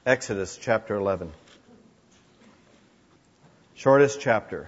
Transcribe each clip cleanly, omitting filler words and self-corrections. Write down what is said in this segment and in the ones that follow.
Exodus chapter 11. Shortest chapter.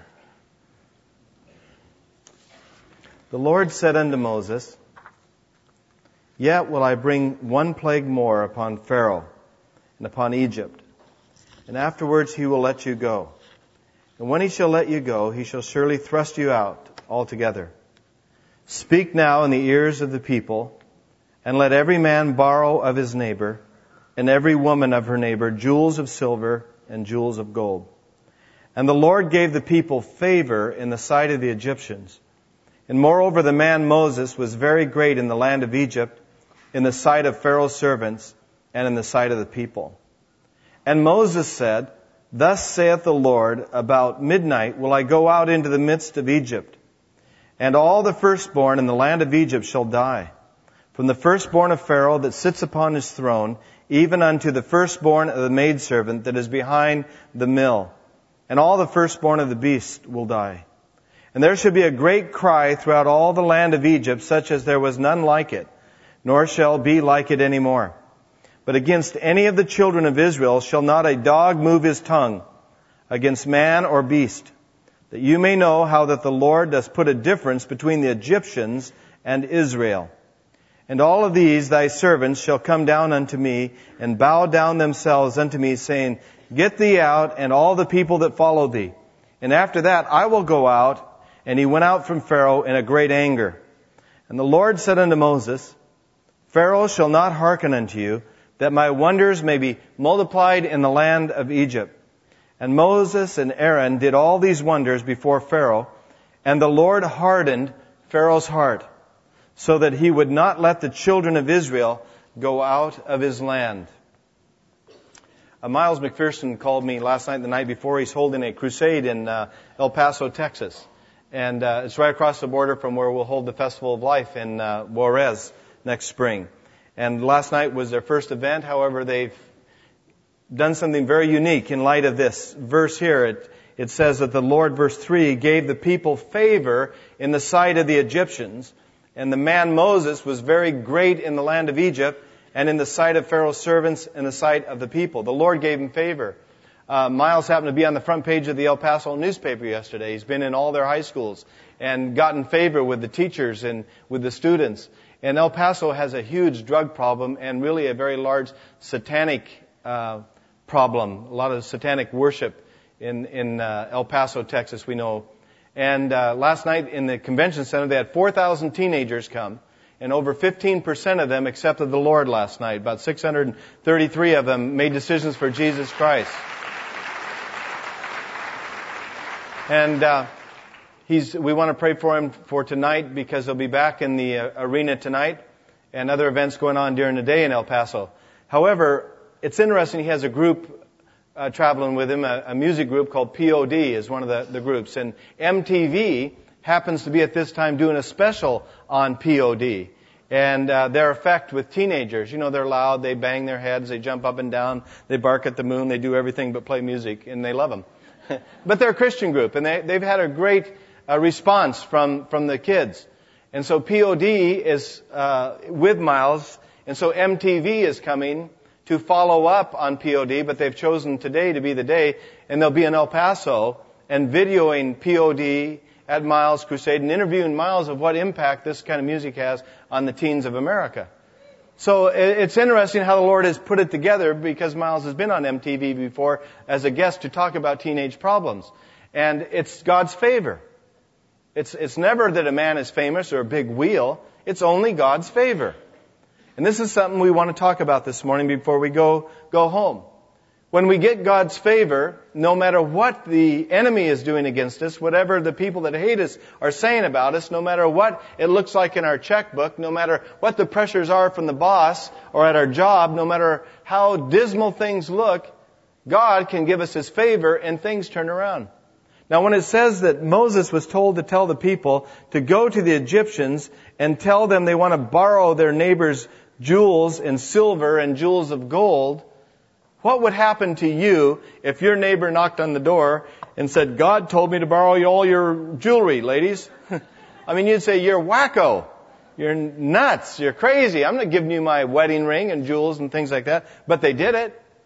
The Lord said unto Moses, Yet will I bring one plague more upon Pharaoh and upon Egypt, and afterwards he will let you go. And when he shall let you go, he shall surely thrust you out altogether. Speak now in the ears of the people, and let every man borrow of his neighbor, and every woman of her neighbor, jewels of silver and jewels of gold. And the Lord gave the people favor in the sight of the Egyptians. And moreover, the man Moses was very great in the land of Egypt, in the sight of Pharaoh's servants, and in the sight of the people. And Moses said, Thus saith the Lord, about midnight will I go out into the midst of Egypt, and all the firstborn in the land of Egypt shall die, from the firstborn of Pharaoh that sits upon his throne, even unto the firstborn of the maidservant that is behind the mill. And all the firstborn of the beast will die. And there shall be a great cry throughout all the land of Egypt, such as there was none like it, nor shall be like it any more. But against any of the children of Israel shall not a dog move his tongue, against man or beast, that you may know how that the Lord does put a difference between the Egyptians and Israel. And all of these thy servants shall come down unto me, and bow down themselves unto me, saying, Get thee out, and all the people that follow thee. And after that I will go out. And he went out from Pharaoh in a great anger. And the Lord said unto Moses, Pharaoh shall not hearken unto you, that my wonders may be multiplied in the land of Egypt. And Moses and Aaron did all these wonders before Pharaoh, and the Lord hardened Pharaoh's heart, so that he would not let the children of Israel go out of his land. Miles McPherson called me last night and the night before. He's holding a crusade in El Paso, Texas. And it's right across the border from where we'll hold the Festival of Life in Juarez next spring. And last night was their first event. However, they've done something very unique in light of this verse here. It says that the Lord, verse 3, gave the people favor in the sight of the Egyptians. And the man Moses was very great in the land of Egypt and in the sight of Pharaoh's servants and the sight of the people. The Lord gave him favor. Miles happened to be on the front page of the El Paso newspaper yesterday. He's been in all their high schools and gotten favor with the teachers and with the students. And El Paso has a huge drug problem and really a very large satanic problem. A lot of satanic worship in El Paso, Texas, we know. And last night in the convention center, they had 4,000 teenagers come. And over 15% of them accepted the Lord last night. About 633 of them made decisions for Jesus Christ. And we want to pray for him for tonight because he'll be back in the arena tonight and other events going on during the day in El Paso. However, it's interesting, he has a group traveling with him, a music group called POD is one of the groups. And MTV happens to be at this time doing a special on POD. And their effect with teenagers, you know, they're loud, they bang their heads, they jump up and down, they bark at the moon, they do everything but play music, and they love them. But they're a Christian group, and they've had a great response from the kids. And so POD is with Miles, and so MTV is coming to follow up on POD, but they've chosen today to be the day, and they'll be in El Paso and videoing POD at Miles' crusade and interviewing Miles of what impact this kind of music has on the teens of America. So it's interesting how the Lord has put it together because Miles has been on MTV before as a guest to talk about teenage problems. And it's God's favor. It's never that a man is famous or a big wheel. It's only God's favor. And this is something we want to talk about this morning before we go home. When we get God's favor, no matter what the enemy is doing against us, whatever the people that hate us are saying about us, no matter what it looks like in our checkbook, no matter what the pressures are from the boss or at our job, no matter how dismal things look, God can give us His favor and things turn around. Now when it says that Moses was told to tell the people to go to the Egyptians and tell them they want to borrow their neighbor's jewels and silver and jewels of gold, what would happen to you if your neighbor knocked on the door and said, God told me to borrow all your jewelry, ladies? I mean, you'd say, you're wacko. You're nuts. You're crazy. I'm not giving you my wedding ring and jewels and things like that. But they did it.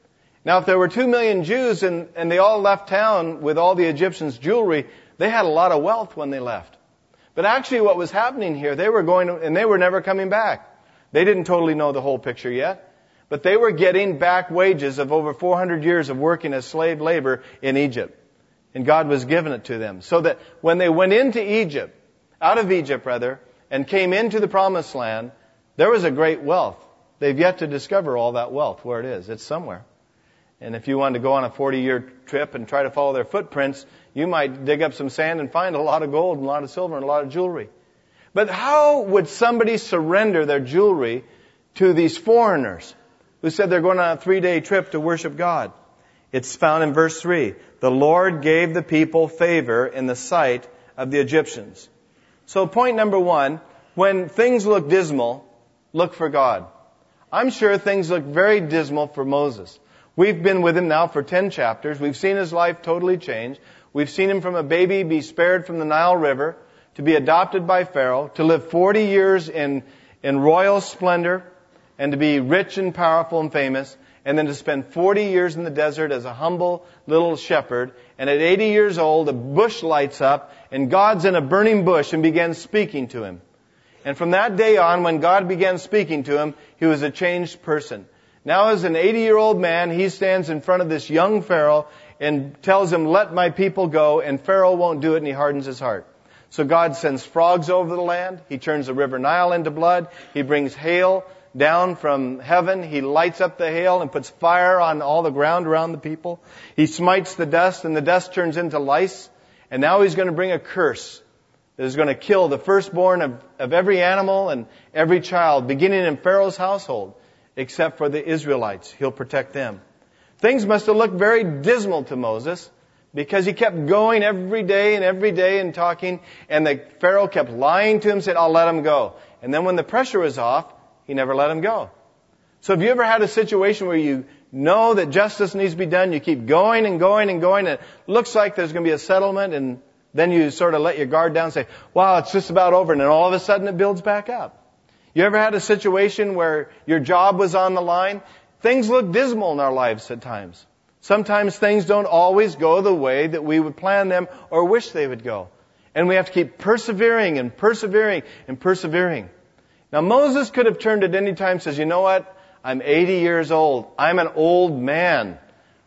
Now, if there were 2 million Jews and they all left town with all the Egyptians' jewelry, they had a lot of wealth when they left. But actually what was happening here, they were going to, and they were never coming back. They didn't totally know the whole picture yet. But they were getting back wages of over 400 years of working as slave labor in Egypt. And God was giving it to them. So that when they went into Egypt, out of Egypt rather, and came into the promised land, there was a great wealth. They've yet to discover all that wealth, where it is. It's somewhere. And if you wanted to go on a 40-year trip and try to follow their footprints, you might dig up some sand and find a lot of gold and a lot of silver and a lot of jewelry. But how would somebody surrender their jewelry to these foreigners who said they're going on a 3-day trip to worship God? It's found in verse 3. The Lord gave the people favor in the sight of the Egyptians. So point number 1, when things look dismal, look for God. I'm sure things look very dismal for Moses. We've been with him now for 10 chapters. We've seen his life totally change. We've seen him from a baby be spared from the Nile River, to be adopted by Pharaoh, to live 40 years in royal splendor, and to be rich and powerful and famous, and then to spend 40 years in the desert as a humble little shepherd. And at 80 years old, a bush lights up, and God's in a burning bush and begins speaking to him. And from that day on, when God began speaking to him, he was a changed person. Now as an 80-year-old man, he stands in front of this young Pharaoh and tells him, let my people go, and Pharaoh won't do it, and he hardens his heart. So God sends frogs over the land. He turns the river Nile into blood. He brings hail down from heaven. He lights up the hail and puts fire on all the ground around the people. He smites the dust, and the dust turns into lice. And now he's going to bring a curse that is going to kill the firstborn of every animal and every child, beginning in Pharaoh's household, except for the Israelites. He'll protect them. Things must have looked very dismal to Moses, because he kept going every day and talking, and the Pharaoh kept lying to him, said, I'll let him go. And then when the pressure was off, he never let him go. So have you ever had a situation where you know that justice needs to be done, you keep going and going and going, and it looks like there's going to be a settlement, and then you sort of let your guard down and say, wow, it's just about over, and then all of a sudden it builds back up? You ever had a situation where your job was on the line? Things look dismal in our lives at times. Sometimes things don't always go the way that we would plan them or wish they would go. And we have to keep persevering and persevering and persevering. Now Moses could have turned at any time and says, you know what? I'm 80 years old. I'm an old man.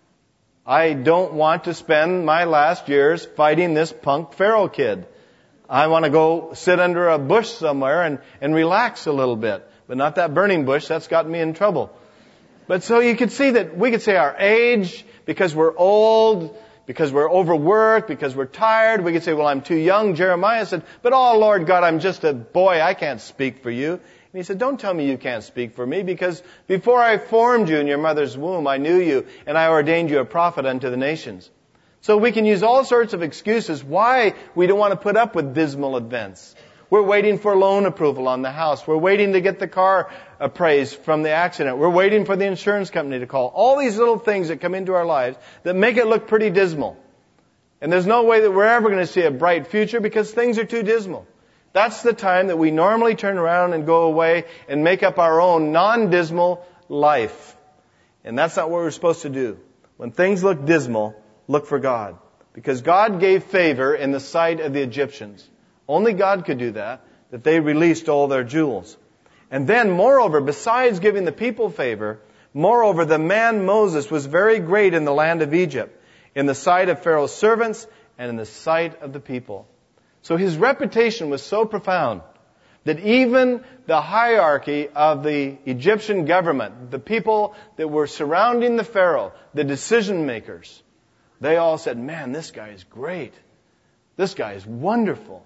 I don't want to spend my last years fighting this punk Pharaoh kid. I want to go sit under a bush somewhere and relax a little bit. But not that burning bush. That's gotten me in trouble. But so you could see that we could say our age, because we're old, because we're overworked, because we're tired. We could say, well, I'm too young. Jeremiah said, but oh, Lord God, I'm just a boy. I can't speak for you. And he said, don't tell me you can't speak for me, because before I formed you in your mother's womb, I knew you, and I ordained you a prophet unto the nations. So we can use all sorts of excuses why we don't want to put up with dismal events. We're waiting for loan approval on the house. We're waiting to get the car appraised from the accident. We're waiting for the insurance company to call. All these little things that come into our lives that make it look pretty dismal. And there's no way that we're ever going to see a bright future because things are too dismal. That's the time that we normally turn around and go away and make up our own non-dismal life. And that's not what we're supposed to do. When things look dismal, look for God. Because God gave favor in the sight of the Egyptians. Only God could do that they released all their jewels. And then, moreover, besides giving the people favor, moreover, the man Moses was very great in the land of Egypt, in the sight of Pharaoh's servants and in the sight of the people. So his reputation was so profound that even the hierarchy of the Egyptian government, the people that were surrounding the Pharaoh, the decision makers, they all said, man, this guy is great. This guy is wonderful.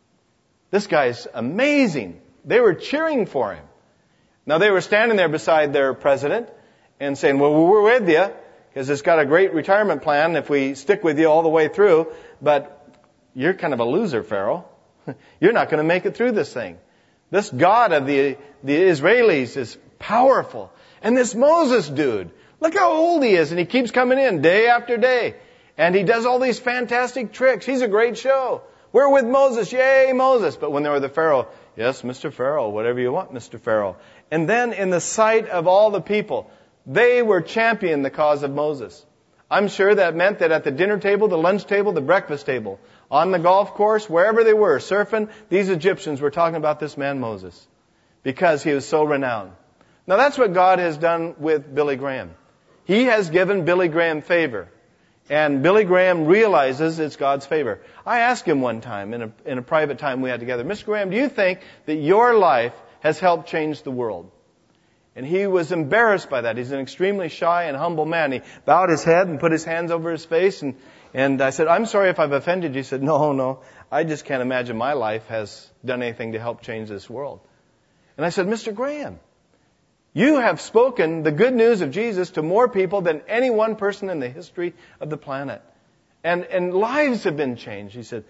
This guy's amazing. They were cheering for him. Now they were standing there beside their president and saying, well, we're with you because it's got a great retirement plan if we stick with you all the way through, but you're kind of a loser, Pharaoh. You're not going to make it through this thing. This God of the Israelis is powerful. And this Moses dude, look how old he is, and he keeps coming in day after day. And he does all these fantastic tricks. He's a great show. We're with Moses. Yay, Moses. But when they were the Pharaoh, yes, Mr. Pharaoh, whatever you want, Mr. Pharaoh. And then in the sight of all the people, They were championing the cause of Moses. I'm sure that meant that at the dinner table, the lunch table, the breakfast table, on the golf course, wherever they were, surfing, these Egyptians were talking about this man Moses because he was so renowned. Now that's what God has done with Billy Graham. He has given Billy Graham favor. And Billy Graham realizes it's God's favor. I asked him one time in a private time we had together, Mr. Graham, do you think that your life has helped change the world? And he was embarrassed by that. He's an extremely shy and humble man. He bowed his head and put his hands over his face. And I said, I'm sorry if I've offended you. He said, no. I just can't imagine my life has done anything to help change this world. And I said, Mr. Graham, you have spoken the good news of Jesus to more people than any one person in the history of the planet. And lives have been changed. He said,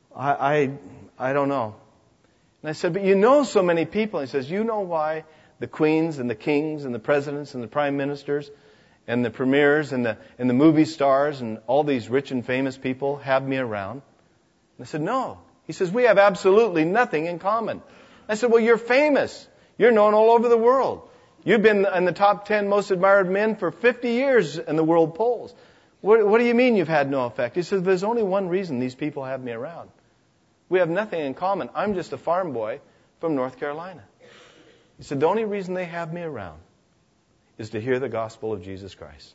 I don't know. And I said, but you know so many people. He says, you know why the queens and the kings and the presidents and the prime ministers and the premiers and the movie stars and all these rich and famous people have me around? And I said, no. He says, we have absolutely nothing in common. I said, well, you're famous. You're known all over the world. You've been in the top 10 most admired men for 50 years in the world polls. What do you mean you've had no effect? He says, there's only one reason these people have me around. We have nothing in common. I'm just a farm boy from North Carolina. He said, the only reason they have me around is to hear the gospel of Jesus Christ.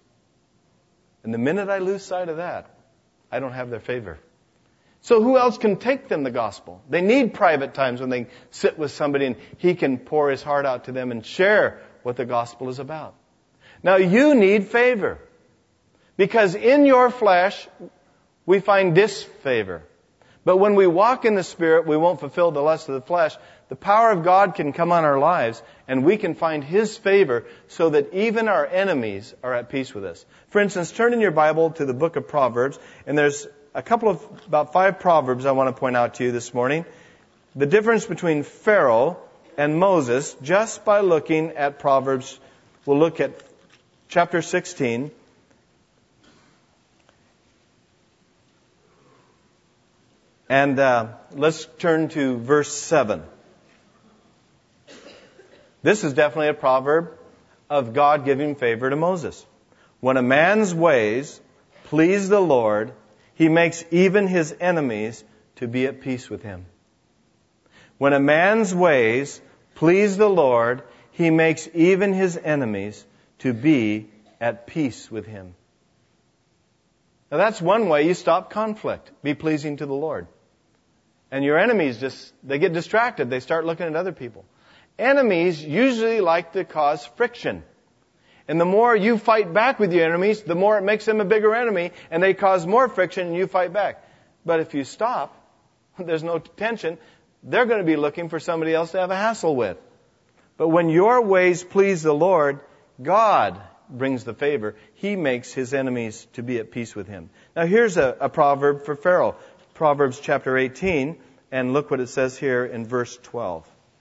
And the minute I lose sight of that, I don't have their favor. So who else can take them the gospel? They need private times when they sit with somebody and he can pour his heart out to them and share what the gospel is about. Now you need favor. Because in your flesh, we find disfavor. But when we walk in the Spirit, we won't fulfill the lust of the flesh. The power of God can come on our lives, and we can find His favor so that even our enemies are at peace with us. For instance, turn in your Bible to the book of Proverbs, and there's about 5 Proverbs I want to point out to you this morning. The difference between Pharaoh and Moses, just by looking at Proverbs, we'll look at chapter 16. And let's turn to verse 7. This is definitely a proverb of God giving favor to Moses. When a man's ways please the Lord, he makes even his enemies to be at peace with him. When a man's ways please the Lord, he makes even his enemies to be at peace with him. Now that's one way you stop conflict. Be pleasing to the Lord. And your enemies they get distracted. They start looking at other people. Enemies usually like to cause friction. And the more you fight back with your enemies, the more it makes them a bigger enemy, and they cause more friction and you fight back. But if you stop, there's no tension, they're going to be looking for somebody else to have a hassle with. But when your ways please the Lord, God brings the favor. He makes his enemies to be at peace with him. Now here's a proverb for Pharaoh. Proverbs chapter 18, and look what it says here in verse 12.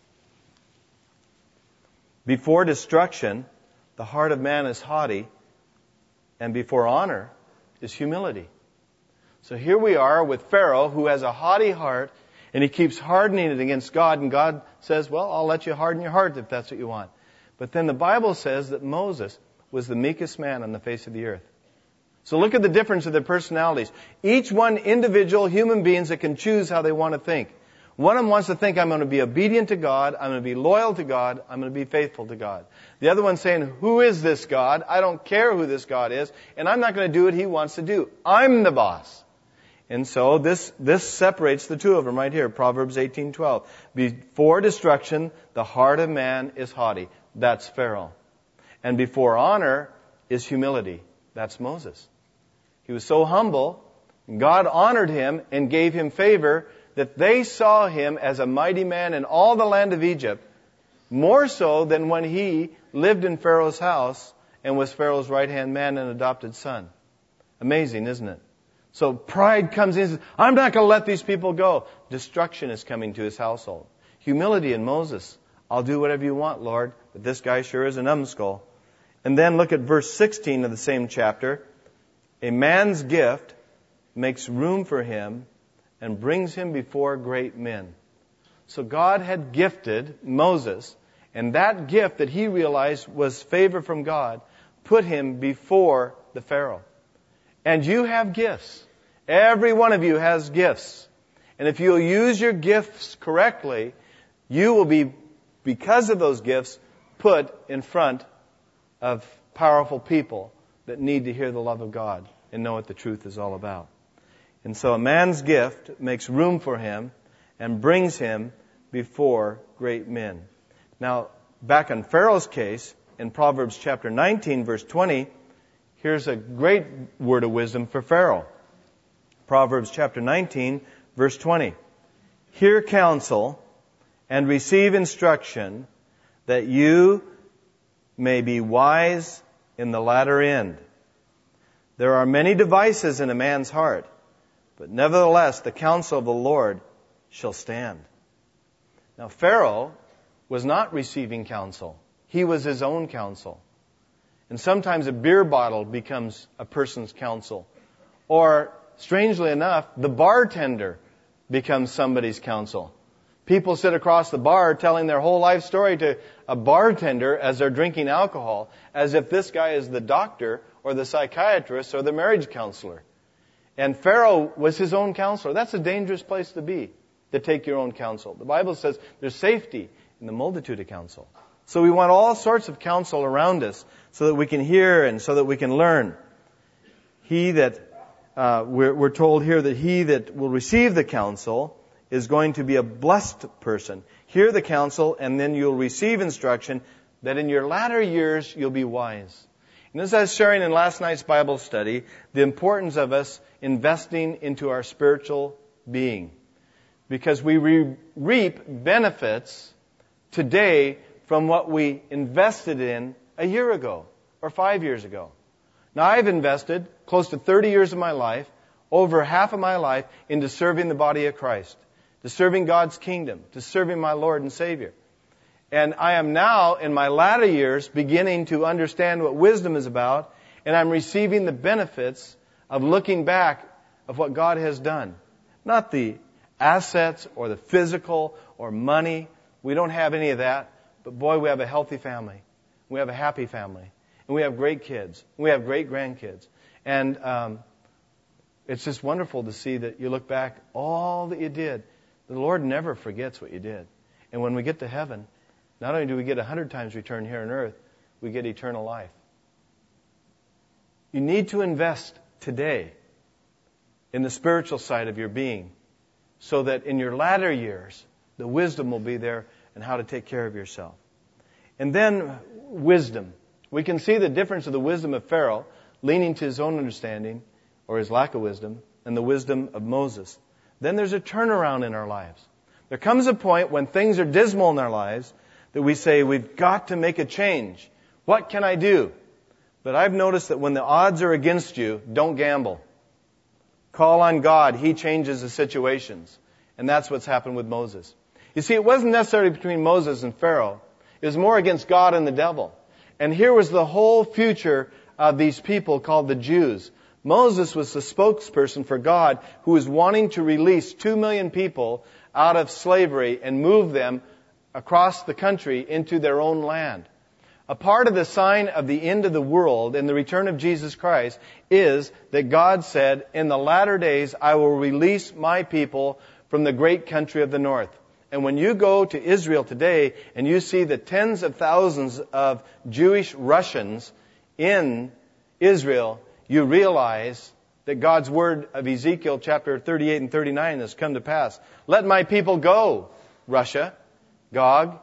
Before destruction, the heart of man is haughty, and before honor is humility. So here we are with Pharaoh, who has a haughty heart, and he keeps hardening it against God, and God says, well, I'll let you harden your heart if that's what you want. But then the Bible says that Moses was the meekest man on the face of the earth. So look at the difference of their personalities. Each one individual human beings that can choose how they want to think. One of them wants to think, I'm going to be obedient to God, I'm going to be loyal to God, I'm going to be faithful to God. The other one's saying, who is this God? I don't care who this God is, and I'm not going to do what He wants to do. I'm the boss. And so this separates the two of them right here, Proverbs 18:12. Before destruction, the heart of man is haughty. That's Pharaoh. And before honor is humility. That's Moses. He was so humble, God honored him and gave him favor that they saw him as a mighty man in all the land of Egypt, more so than when he lived in Pharaoh's house and was Pharaoh's right-hand man and adopted son. Amazing, isn't it? So pride comes in and says, I'm not going to let these people go. Destruction is coming to his household. Humility in Moses. I'll do whatever you want, Lord, but this guy sure is a numbskull. And then look at verse 16 of the same chapter. A man's gift makes room for him and brings him before great men. So God had gifted Moses, and that gift that he realized was favor from God put him before the Pharaoh. And you have gifts. Every one of you has gifts. And if you'll use your gifts correctly, you will be, because of those gifts, put in front of powerful people that need to hear the love of God and know what the truth is all about. And so a man's gift makes room for him and brings him before great men. Now, back on Pharaoh's case, in Proverbs chapter 19, verse 20, here's a great word of wisdom for Pharaoh. Proverbs chapter 19, verse 20. Hear counsel and receive instruction, that you may be wise in the latter end. There are many devices in a man's heart, but nevertheless the counsel of the Lord shall stand. Now Pharaoh was not receiving counsel. He was his own counsel. And sometimes a beer bottle becomes a person's counsel. Or, strangely enough, the bartender becomes somebody's counsel. People sit across the bar telling their whole life story to a bartender as they're drinking alcohol, as if this guy is the doctor or the psychiatrist or the marriage counselor. And Pharaoh was his own counselor. That's a dangerous place to be, to take your own counsel. The Bible says there's safety in the multitude of counsel. So we want all sorts of counsel around us so that we can hear and so that we can learn. We're told here that he that will receive the counsel is going to be a blessed person. Hear the counsel, and then you'll receive instruction that in your latter years you'll be wise. And as I was sharing in last night's Bible study, the importance of us investing into our spiritual being. Because we reap benefits today from what we invested in a year ago or 5 years ago. Now, I've invested close to 30 years of my life, over half of my life, into serving the body of Christ, to serving God's kingdom, to serving my Lord and Savior. And I am now, in my latter years, beginning to understand what wisdom is about, and I'm receiving the benefits of looking back of what God has done. Not the assets or the physical or money. We don't have any of that. But boy, we have a healthy family. We have a happy family. And we have great kids. We have great grandkids. And it's just wonderful to see that you look back, all that you did. The Lord never forgets what you did. And when we get to heaven, not only do we get 100 times return here on earth, we get eternal life. You need to invest today in the spiritual side of your being so that in your latter years, the wisdom will be there and how to take care of yourself. And then wisdom. We can see the difference of the wisdom of Pharaoh, leaning to his own understanding, or his lack of wisdom, and the wisdom of Moses. Then there's a turnaround in our lives. There comes a point when things are dismal in our lives that we say, we've got to make a change. What can I do? But I've noticed that when the odds are against you, don't gamble. Call on God. He changes the situations. And that's what's happened with Moses. You see, it wasn't necessarily between Moses and Pharaoh. It was more against God and the devil. And here was the whole future of these people called the Jews. Moses was the spokesperson for God who was wanting to release 2 million people out of slavery and move them across the country into their own land. A part of the sign of the end of the world and the return of Jesus Christ is that God said, in the latter days I will release my people from the great country of the north. And when you go to Israel today and you see the tens of thousands of Jewish Russians in Israel, you realize that God's word of Ezekiel chapter 38 and 39 has come to pass. Let my people go, Russia, Gog,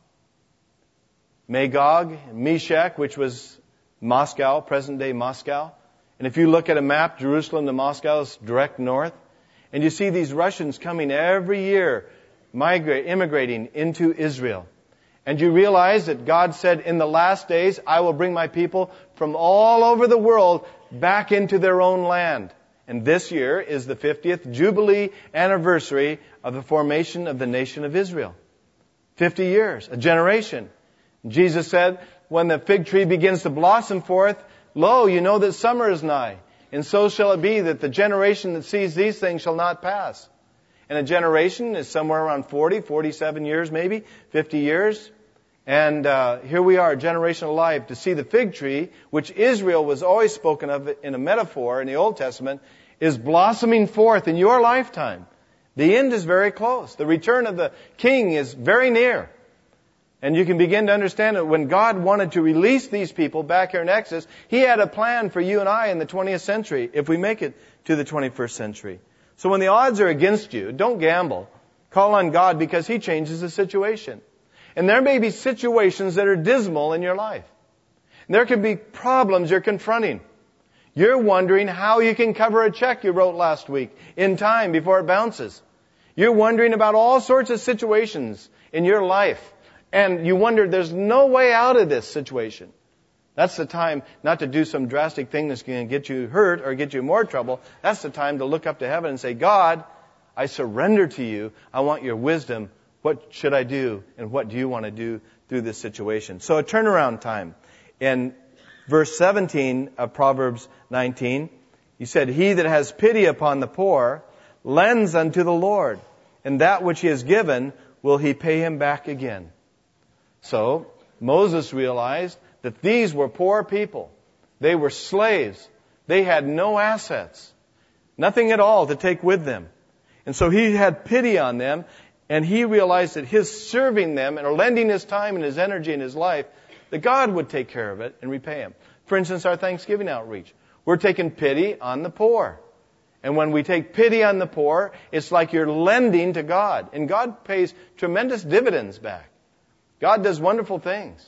Magog, Meshach, which was Moscow, present-day Moscow. And if you look at a map, Jerusalem to Moscow is direct north. And you see these Russians coming every year, immigrating into Israel. And you realize that God said, in the last days, I will bring my people from all over the world back into their own land. And this year is the 50th Jubilee anniversary of the formation of the nation of Israel. 50 years, a generation. Jesus said, when the fig tree begins to blossom forth, lo, you know that summer is nigh. And so shall it be that the generation that sees these things shall not pass. And a generation is somewhere around 40, 47 years maybe, 50 years. And here we are, generational life, to see the fig tree, which Israel was always spoken of in a metaphor in the Old Testament, is blossoming forth in your lifetime. The end is very close. The return of the king is very near. And you can begin to understand that when God wanted to release these people back here in Exodus, He had a plan for you and I in the 20th century, if we make it to the 21st century. So when the odds are against you, don't gamble. Call on God, because He changes the situation. And there may be situations that are dismal in your life. And there could be problems you're confronting. You're wondering how you can cover a check you wrote last week in time before it bounces. You're wondering about all sorts of situations in your life. And you wonder, there's no way out of this situation. That's the time not to do some drastic thing that's going to get you hurt or get you in more trouble. That's the time to look up to heaven and say, God, I surrender to you. I want your wisdom. What should I do? And what do you want to do through this situation? So a turnaround time. In verse 17 of Proverbs 19, He said, He that has pity upon the poor lends unto the Lord, and that which He has given will He pay him back again. So Moses realized that these were poor people. They were slaves. They had no assets. Nothing at all to take with them. And so he had pity on them, and he realized that his serving them and lending his time and his energy and his life, that God would take care of it and repay him. For instance, our Thanksgiving outreach. We're taking pity on the poor. And when we take pity on the poor, it's like you're lending to God. And God pays tremendous dividends back. God does wonderful things.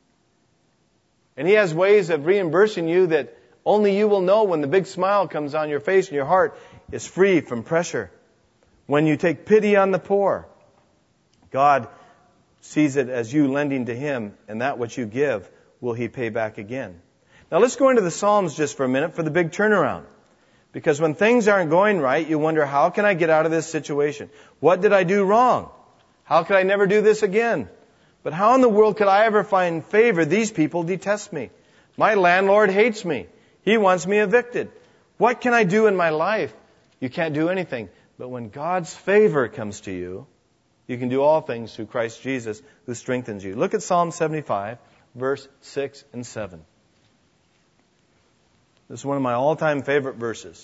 And He has ways of reimbursing you that only you will know when the big smile comes on your face and your heart is free from pressure. When you take pity on the poor, God sees it as you lending to Him, and that which you give will He pay back again. Now let's go into the Psalms just for a minute for the big turnaround. Because when things aren't going right, you wonder, how can I get out of this situation? What did I do wrong? How could I never do this again? But how in the world could I ever find favor? These people detest me. My landlord hates me. He wants me evicted. What can I do in my life? You can't do anything. But when God's favor comes to you, you can do all things through Christ Jesus who strengthens you. Look at Psalm 75, verse 6 and 7. This is one of my all-time favorite verses.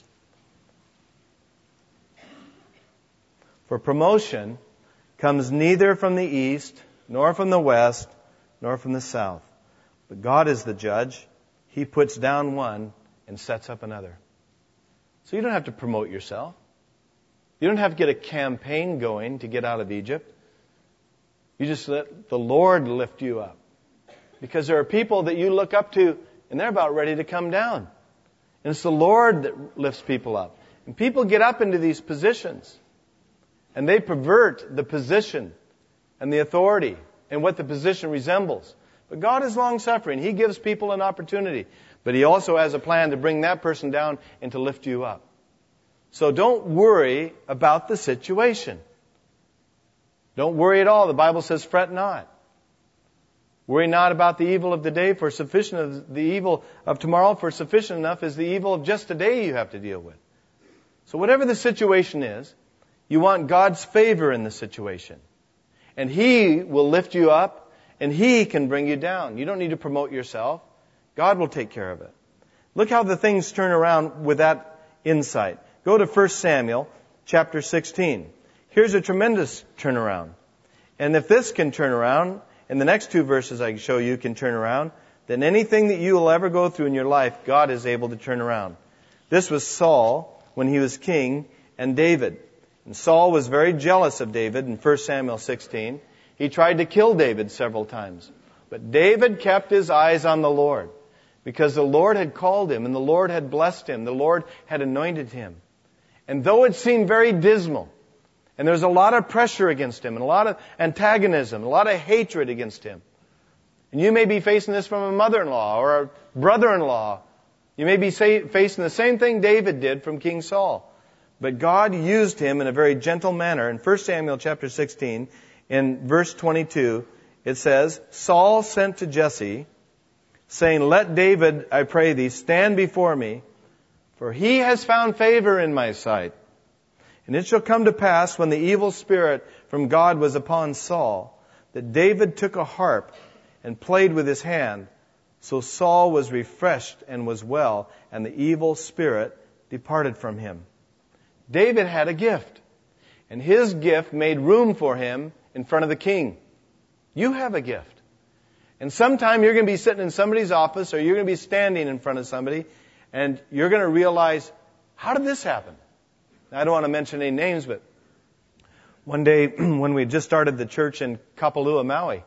For promotion comes neither from the east, nor from the west, nor from the south. But God is the judge. He puts down one and sets up another. So you don't have to promote yourself. You don't have to get a campaign going to get out of Egypt. You just let the Lord lift you up. Because there are people that you look up to, and they're about ready to come down. And it's the Lord that lifts people up. And people get up into these positions, and they pervert the position and the authority and what the position resembles. But God is long-suffering. He gives people an opportunity. But He also has a plan to bring that person down and to lift you up. So don't worry about the situation. Don't worry at all. The Bible says, fret not. Worry not about the evil of the day, for sufficient of the evil of tomorrow, for sufficient enough is the evil of just today you have to deal with. So whatever the situation is, you want God's favor in the situation. And He will lift you up, and He can bring you down. You don't need to promote yourself. God will take care of it. Look how the things turn around with that insight. Go to 1 Samuel chapter 16. Here's a tremendous turnaround. And if this can turn around, and the next two verses I show you can turn around, then anything that you will ever go through in your life, God is able to turn around. This was Saul when he was king, and David. And Saul was very jealous of David in 1 Samuel 16. He tried to kill David several times. But David kept his eyes on the Lord, because the Lord had called him, and the Lord had blessed him. The Lord had anointed him. And though it seemed very dismal, and there's a lot of pressure against him, and a lot of antagonism, a lot of hatred against him. And you may be facing this from a mother-in-law or a brother-in-law. You may be facing the same thing David did from King Saul. But God used him in a very gentle manner. In 1 Samuel chapter 16, in verse 22, it says, Saul sent to Jesse, saying, let David, I pray thee, stand before me, for he has found favor in my sight. And it shall come to pass, when the evil spirit from God was upon Saul, that David took a harp and played with his hand. So Saul was refreshed and was well, and the evil spirit departed from him. David had a gift, and his gift made room for him in front of the king. You have a gift. And sometime you're going to be sitting in somebody's office, or you're going to be standing in front of somebody, and you're going to realize, how did this happen? Now, I don't want to mention any names, but one day when we just started the church in Kapalua, Maui,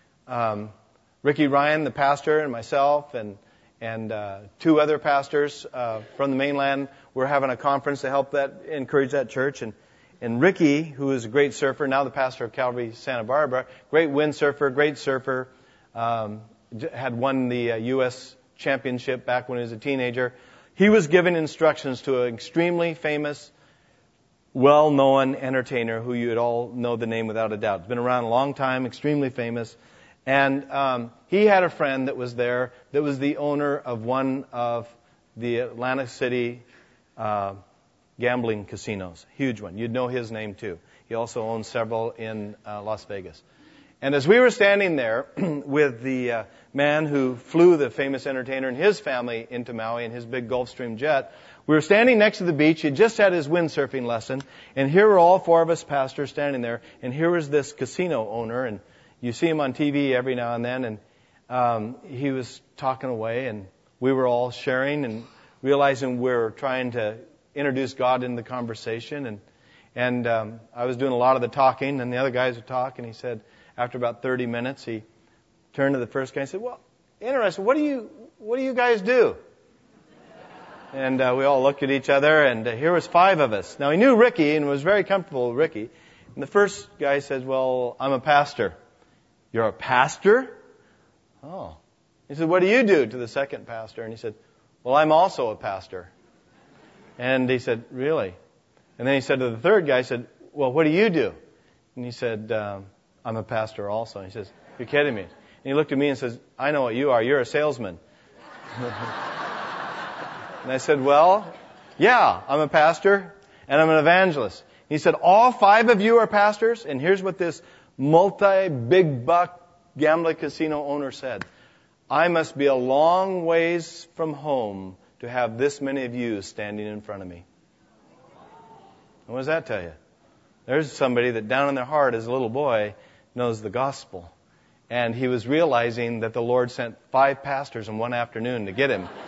Ricky Ryan, the pastor, and myself, and two other pastors from the mainland were having a conference to help encourage that church. And Ricky, who is a great surfer, now the pastor of Calvary Santa Barbara, great windsurfer, great surfer, had won the U.S. championship back when he was a teenager. He was giving instructions to an extremely famous, well-known entertainer who you would all know the name without a doubt. He's been around a long time, extremely famous. And he had a friend that was there that was the owner of one of the Atlantic City gambling casinos. Huge one. You'd know his name too. He also owns several in Las Vegas. And as we were standing there with the man who flew the famous entertainer and his family into Maui in his big Gulfstream jet, we were standing next to the beach. He'd just had his windsurfing lesson. And here were all four of us pastors standing there. And here was this casino owner. And you see him on TV every now and then. And he was talking away. And we were all sharing and realizing we're trying to introduce God in the conversation. And I was doing a lot of the talking. And the other guys would talk. And he said, after about 30 minutes, he turned to the first guy and said, well, interesting, what do you guys do? And we all looked at each other, and here was 5 of us. Now, he knew Ricky and was very comfortable with Ricky. And the first guy says, well, I'm a pastor. You're a pastor? Oh. He said, what do you do, to the second pastor? And he said, well, I'm also a pastor. And he said, really? And then he said to the third guy, he said, well, what do you do? And he said, I'm a pastor also. And he says, you're kidding me. And he looked at me and says, I know what you are. You're a salesman. And I said, well, yeah, I'm a pastor and I'm an evangelist. He said, all 5 of you are pastors? And here's what this multi-big buck gambling casino owner said. I must be a long ways from home to have this many of you standing in front of me. And what does that tell you? There's somebody that down in their heart as a little boy knows the gospel. And he was realizing that the Lord sent 5 pastors in one afternoon to get him.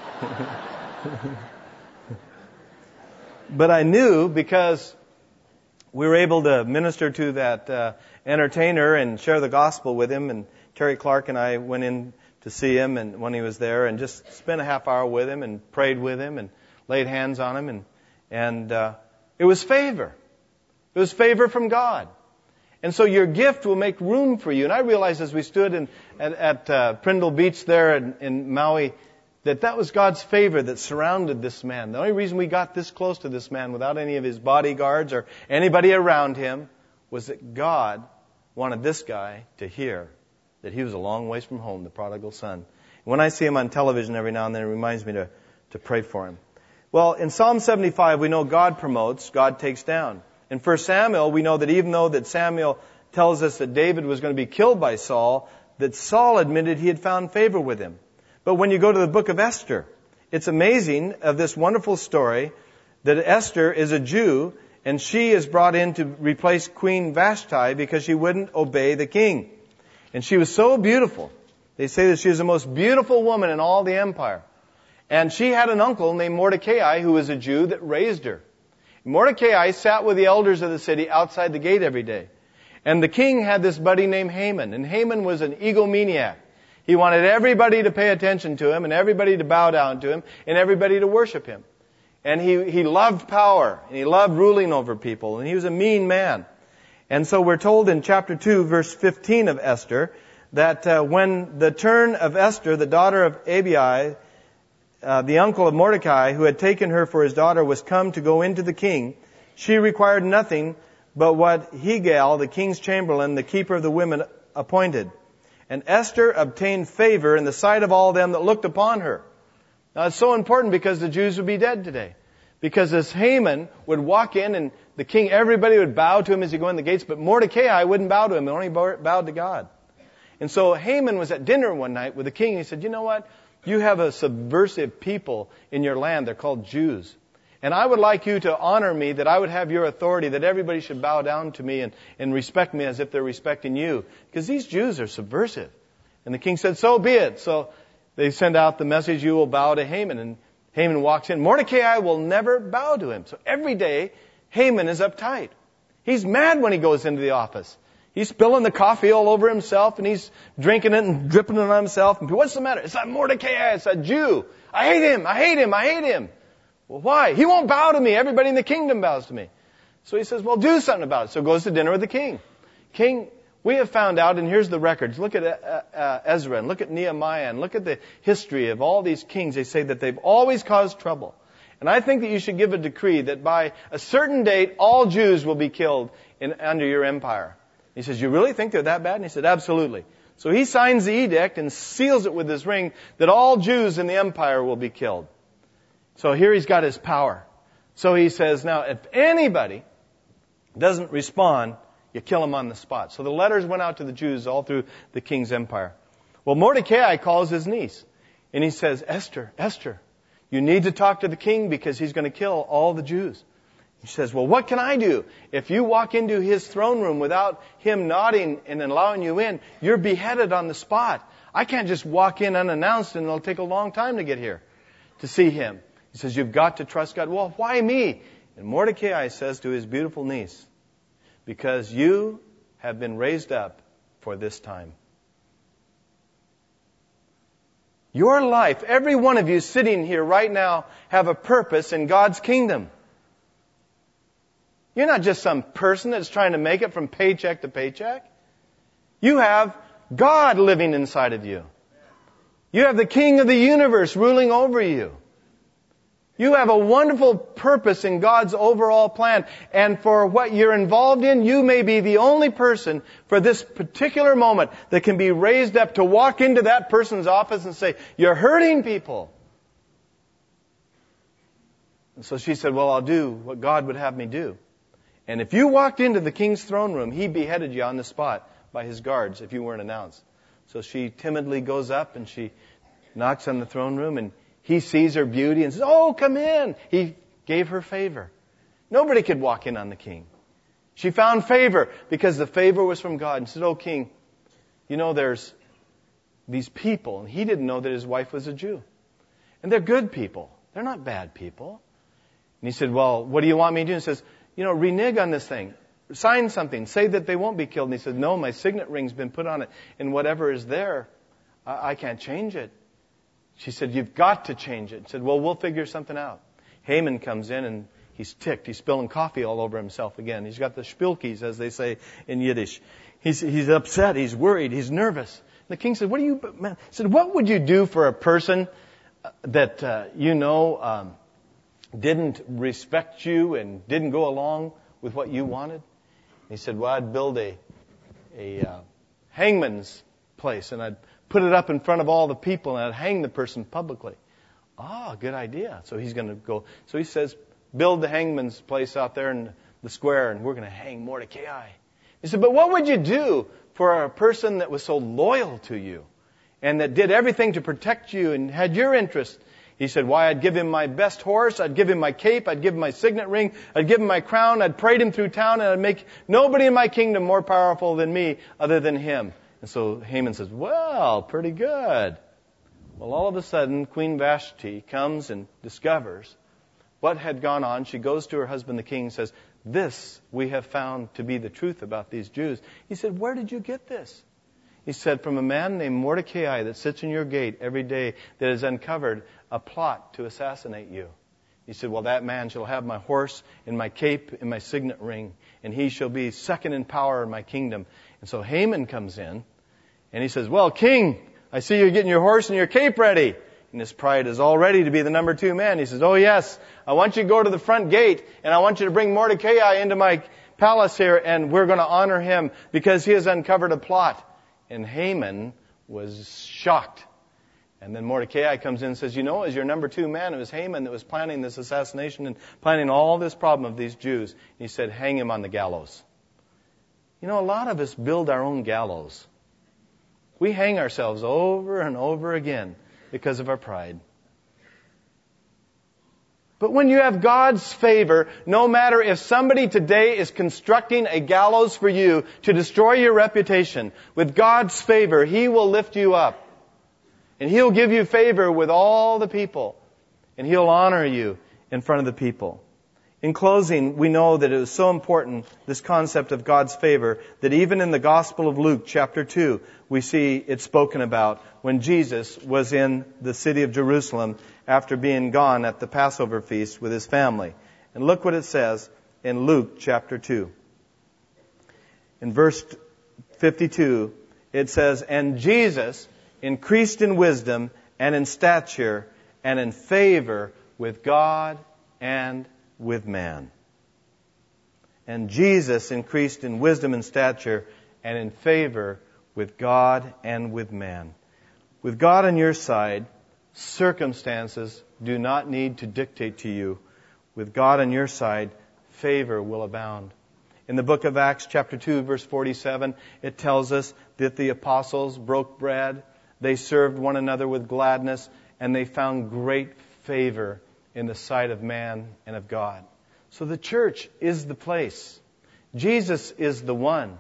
But I knew, because we were able to minister to that entertainer and share the gospel with him, and Terry Clark and I went in to see him and when he was there and just spent a half hour with him and prayed with him and laid hands on him, and it was favor. It was favor from God. And so your gift will make room for you. And I realized as we stood at Prindle Beach there in Maui, that was God's favor that surrounded this man. The only reason we got this close to this man without any of his bodyguards or anybody around him was that God wanted this guy to hear that he was a long ways from home, the prodigal son. When I see him on television every now and then, it reminds me to pray for him. Well, in Psalm 75, we know God promotes, God takes down. In 1 Samuel, we know that even though that Samuel tells us that David was going to be killed by Saul, that Saul admitted he had found favor with him. But when you go to the book of Esther, it's amazing of this wonderful story that Esther is a Jew, and she is brought in to replace Queen Vashti because she wouldn't obey the king. And she was so beautiful. They say that she was the most beautiful woman in all the empire. And she had an uncle named Mordecai who was a Jew that raised her. Mordecai sat with the elders of the city outside the gate every day. And the king had this buddy named Haman. And Haman was an egomaniac. He wanted everybody to pay attention to him and everybody to bow down to him and everybody to worship him. And he loved power and he loved ruling over people. And he was a mean man. And so we're told in chapter 2, verse 15 of Esther, that when the turn of Esther, the daughter of Abiai, the uncle of Mordecai, who had taken her for his daughter, was come to go into the king, she required nothing but what Hegai, the king's chamberlain, the keeper of the women, appointed. And Esther obtained favor in the sight of all them that looked upon her. Now it's so important because the Jews would be dead today. Because as Haman would walk in and the king, everybody would bow to him as he go in the gates, but Mordecai wouldn't bow to him. He only bowed to God. And so Haman was at dinner one night with the king. He said, you know what? You have a subversive people in your land. They're called Jews. And I would like you to honor me, that I would have your authority, that everybody should bow down to me and respect me as if they're respecting you. Because these Jews are subversive. And the king said, so be it. So they send out the message, you will bow to Haman. And Haman walks in. Mordecai will never bow to him. So every day, Haman is uptight. He's mad when he goes into the office. He's spilling the coffee all over himself, and he's drinking it and dripping it on himself. And what's the matter? It's that Mordecai. It's that Jew. I hate him. I hate him. I hate him. Well, why? He won't bow to me. Everybody in the kingdom bows to me. So he says, well, do something about it. So he goes to dinner with the king. King, we have found out, and here's the records. Look at Ezra, and look at Nehemiah, and look at the history of all these kings. They say that they've always caused trouble. And I think that you should give a decree that by a certain date, all Jews will be killed under your empire. He says, you really think they're that bad? And he said, absolutely. So he signs the edict and seals it with his ring that all Jews in the empire will be killed. So here he's got his power. So he says, now, if anybody doesn't respond, you kill him on the spot. So the letters went out to the Jews all through the king's empire. Well, Mordecai calls his niece, and he says, Esther, you need to talk to the king because he's going to kill all the Jews. He says, well, what can I do? If you walk into his throne room without him nodding and allowing you in, you're beheaded on the spot. I can't just walk in unannounced, and it'll take a long time to get here to see him. He says, you've got to trust God. Well, why me? And Mordecai says to his beautiful niece, because you have been raised up for this time. Your life, every one of you sitting here right now, have a purpose in God's kingdom. You're not just some person that's trying to make it from paycheck to paycheck. You have God living inside of you. You have the King of the universe ruling over you. You have a wonderful purpose in God's overall plan. And for what you're involved in, you may be the only person for this particular moment that can be raised up to walk into that person's office and say, you're hurting people. And so she said, well, I'll do what God would have me do. And if you walked into the king's throne room, he beheaded you on the spot by his guards if you weren't announced. So she timidly goes up and she knocks on the throne room, and he sees her beauty and says, oh, come in. He gave her favor. Nobody could walk in on the king. She found favor because the favor was from God. And said, oh, king, you know, there's these people. And he didn't know that his wife was a Jew. And they're good people. They're not bad people. And he said, well, what do you want me to do? And he says, you know, renege on this thing. Sign something. Say that they won't be killed. And he said, no, my signet ring's been put on it. And whatever is there, I can't change it. She said, you've got to change it. He said, well, we'll figure something out. Haman comes in and he's ticked. He's spilling coffee all over himself again. He's got the spilkies, as they say in Yiddish. He's upset. He's worried. He's nervous. And the king said, He said, what would you do for a person that, didn't respect you and didn't go along with what you wanted? And he said, well, I'd build a hangman's place, and I'd put it up in front of all the people, and I'd hang the person publicly. Ah, good idea. So he's going to go. So he says, build the hangman's place out there in the square, and we're going to hang Mordecai. He said, but what would you do for a person that was so loyal to you and that did everything to protect you and had your interest? He said, why, I'd give him my best horse, I'd give him my cape, I'd give him my signet ring, I'd give him my crown, I'd parade him through town, and I'd make nobody in my kingdom more powerful than me other than him. And so Haman says, well, pretty good. Well, all of a sudden, Queen Vashti comes and discovers what had gone on. She goes to her husband, the king, and says, this we have found to be the truth about these Jews. He said, where did you get this? He said, from a man named Mordecai that sits in your gate every day that has uncovered a plot to assassinate you. He said, well, that man shall have my horse and my cape and my signet ring, and he shall be second in power in my kingdom. And so Haman comes in, and he says, well, king, I see you're getting your horse and your cape ready. And his pride is all ready to be the number 2 man. He says, oh, yes, I want you to go to the front gate, and I want you to bring Mordecai into my palace here, and we're going to honor him because he has uncovered a plot. And Haman was shocked. And then Mordecai comes in and says, you know, as your number 2 man, it was Haman that was planning this assassination and planning all this problem of these Jews. And he said, hang him on the gallows. You know, a lot of us build our own gallows. We hang ourselves over and over again because of our pride. But when you have God's favor, no matter if somebody today is constructing a gallows for you to destroy your reputation, with God's favor, He will lift you up. And He'll give you favor with all the people. And He'll honor you in front of the people. In closing, we know that it is so important, this concept of God's favor, that even in the Gospel of Luke, chapter 2, we see it spoken about when Jesus was in the city of Jerusalem after being gone at the Passover feast with His family. And look what it says in Luke, chapter 2. In verse 52, it says, and Jesus increased in wisdom and in stature and in favor with God and with man. And Jesus increased in wisdom and stature and in favor with God and with man. With God on your side, circumstances do not need to dictate to you. With God on your side, favor will abound. In the book of Acts, chapter 2, verse 47, it tells us that the apostles broke bread, they served one another with gladness, and they found great favor in the sight of man and of God. So the church is the place. Jesus is the one.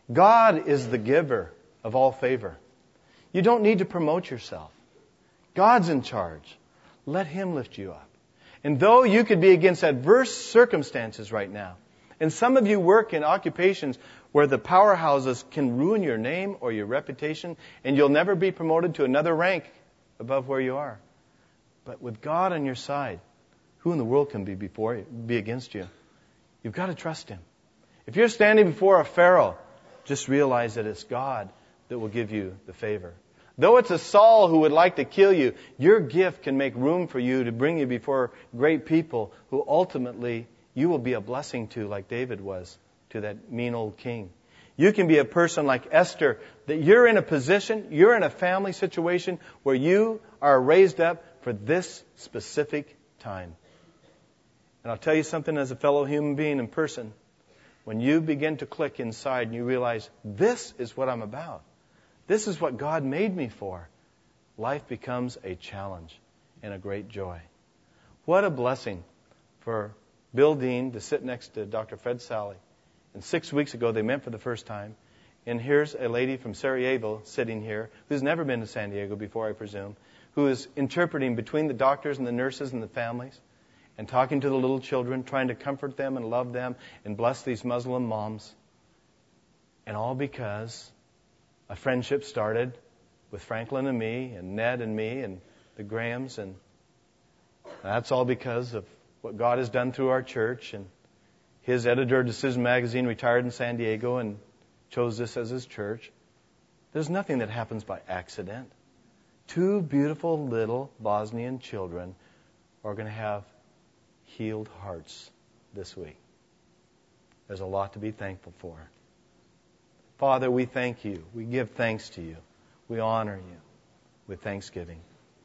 God is the giver of all favor. You don't need to promote yourself. God's in charge. Let Him lift you up. And though you could be against adverse circumstances right now, and some of you work in occupations where the powerhouses can ruin your name or your reputation, and you'll never be promoted to another rank above where you are. But with God on your side, who in the world can be against you? You've got to trust Him. If you're standing before a Pharaoh, just realize that it's God that will give you the favor. Though it's a Saul who would like to kill you, your gift can make room for you to bring you before great people who ultimately you will be a blessing to, like David was to that mean old king. You can be a person like Esther, that you're in a position, you're in a family situation where you are raised up for this specific time. And I'll tell you something as a fellow human being in person. When you begin to click inside and you realize, this is what I'm about. This is what God made me for. Life becomes a challenge and a great joy. What a blessing for Bill Dean to sit next to Dr. Fred Sally. And 6 weeks ago, they met for the first time. And here's a lady from Sarajevo sitting here who's never been to San Diego before, I presume, who is interpreting between the doctors and the nurses and the families and talking to the little children, trying to comfort them and love them and bless these Muslim moms. And all because a friendship started with Franklin and me and Ned and me and the Grahams. And that's all because of what God has done through our church. And his editor of Decision Magazine retired in San Diego and chose this as his church. There's nothing that happens by accident. 2 beautiful little Bosnian children are going to have healed hearts this week. There's a lot to be thankful for. Father, we thank You. We give thanks to You. We honor You with thanksgiving.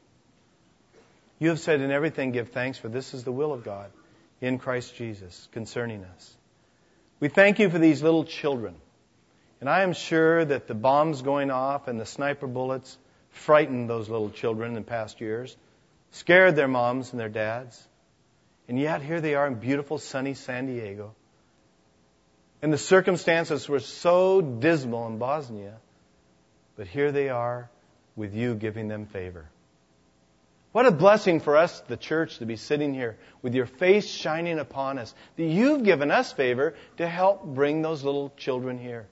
You have said in everything give thanks, for this is the will of God in Christ Jesus concerning us. We thank You for these little children. And I am sure that the bombs going off and the sniper bullets frightened those little children in past years, scared their moms and their dads. And yet here they are in beautiful sunny San Diego. And the circumstances were so dismal in Bosnia, but here they are with You giving them favor. What a blessing for us, the church, to be sitting here with Your face shining upon us, that You've given us favor to help bring those little children here.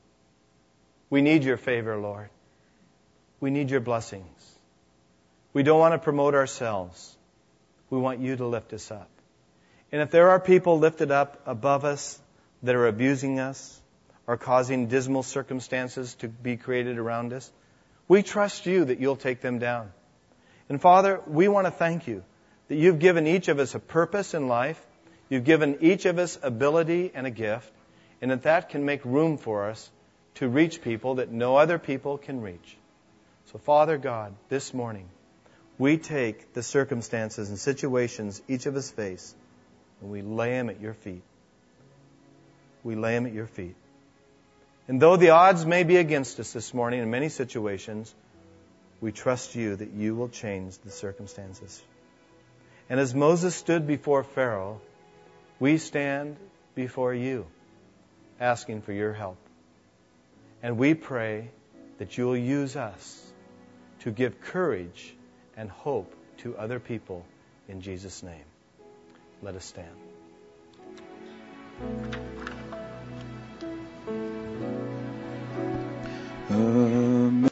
We need Your favor, Lord. We need Your blessings. We don't want to promote ourselves. We want You to lift us up. And if there are people lifted up above us that are abusing us or causing dismal circumstances to be created around us, we trust You that You'll take them down. And Father, we want to thank You that You've given each of us a purpose in life. You've given each of us ability and a gift, and that can make room for us to reach people that no other people can reach. So, Father God, this morning, we take the circumstances and situations each of us face, and we lay them at your feet. We lay them at your feet. And though the odds may be against us this morning in many situations, we trust you that you will change the circumstances. And as Moses stood before Pharaoh, we stand before you, asking for your help. And we pray that you will use us to give courage and hope to other people in Jesus' name. Let us stand.